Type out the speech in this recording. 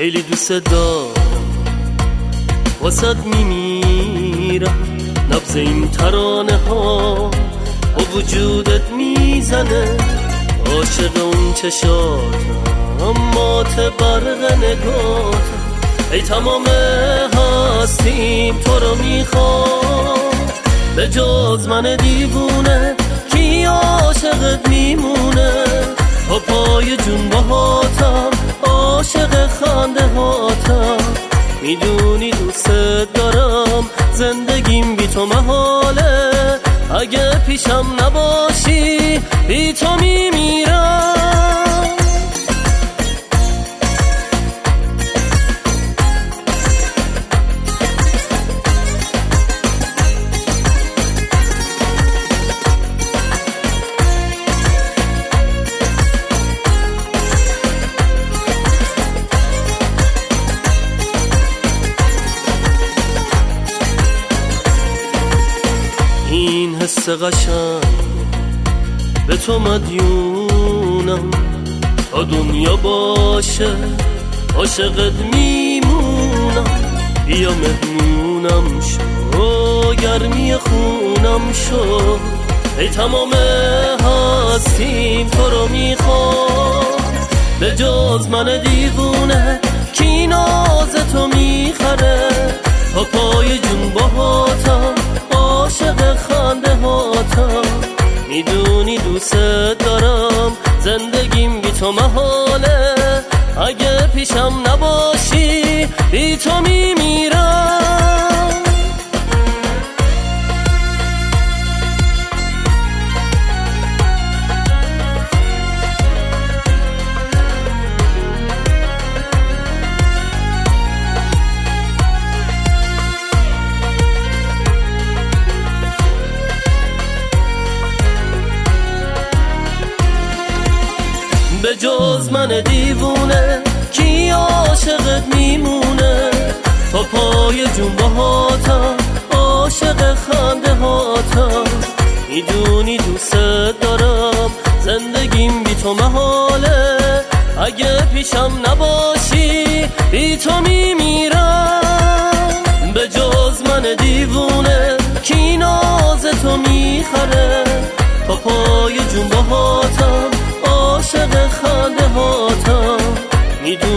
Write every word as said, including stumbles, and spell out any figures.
خیلی دوست دارم، واسد میمیرم. نبض این ترانه ها با وجودت میزنه، عاشق اون چشاتم، مات برق نگاتم. ای تمام هستیم تو رو میخوام، به جز من دیوونه کی عاشقت میمونه. تا پای جون باهاتم، عاشق خنده هاتم. میدونی دوست دارم، زندگیم بی تو محاله. اگه پیشم نباشی بی تو میمیرم. این حس قشنگ به تو مدیونم، تا دنیا باشه عاشقت میمونم. بیا مهمونم شو، گرمی خونم شو. ای تمام هستیم تو رو میخوام، به جز من دیوونه کی ناز تو میخره. تا پای جون باهاتم، عاشق خنده هاتم. میدونی دوست دارم، زندگیم بی تو محاله. اگه پیشم نباشی بی تو میمیرم. به جز من دیوونه کی عاشقت میمونه. تا پای جون باهاتم، عاشق خنده هاتم. میدونی دوست دارم، زندگیم بی تو محاله. اگه پیشم نباشی بی تو میمیرم. به جز من دیوونه کی ناز تو میخره. تا پای جون باهاتم، عاشق خنده هاتم. میدونی